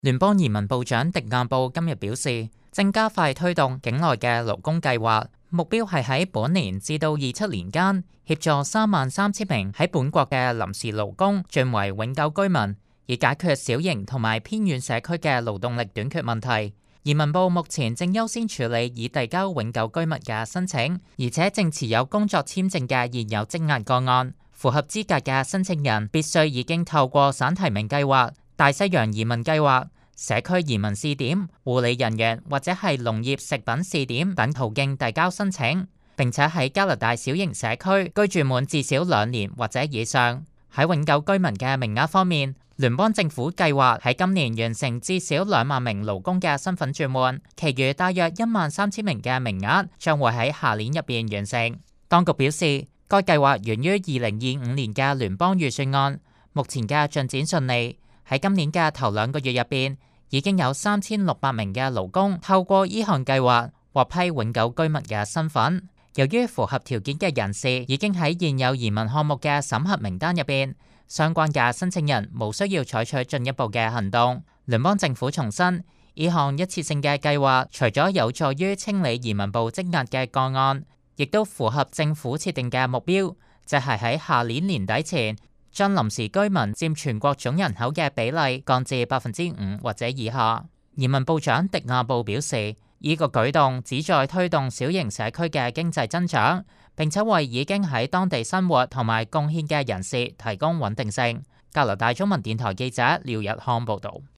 聯邦移民部長迪亞布今日表示，正加快推動境內嘅勞工計劃，目標係喺本年至到27年間，協助33000名喺本國嘅臨時勞工轉為永久居民，以解決小型同埋偏遠社區嘅勞動力短缺問題。移民部目前正優先處理已遞交永久居民嘅申請，而且正持有工作簽證嘅現有積壓個案。符合資格嘅申請人必須已經透過省提名計劃、大西洋移民計劃、社區移民試點、護理人員或者係農業食品試點等途徑遞交申請，並且喺加拿大小型社區居住滿至少2年或者以上。喺永久居民嘅名額方面，聯邦政府計劃喺今年完成至少2萬名勞工嘅身份轉換，其餘大約13000名嘅名額將會喺下年入邊完成。當局表示，該計劃源於2025年嘅聯邦預算案，目前嘅進展順利。喺今年嘅頭2個月入邊，已經有3600名嘅勞工透過呢項計劃獲批永久居民嘅身份。由於符合條件嘅人士已經喺現有移民項目嘅審核名單入邊，相關嘅申請人無需要採取進一步嘅行動。聯邦政府重申，呢項一次性嘅計劃除咗有助於清理移民部積壓嘅個案，亦都符合政府設定嘅目標，即係喺下年年底前，將臨時居民佔全國總人口嘅比例降至5%或者以下。移民部長迪亞布表示，呢個舉動旨在推動小型社區嘅經濟增長，並且為已經喺當地生活同埋貢獻嘅人士提供穩定性。加拿大中文電台記者廖日康報導。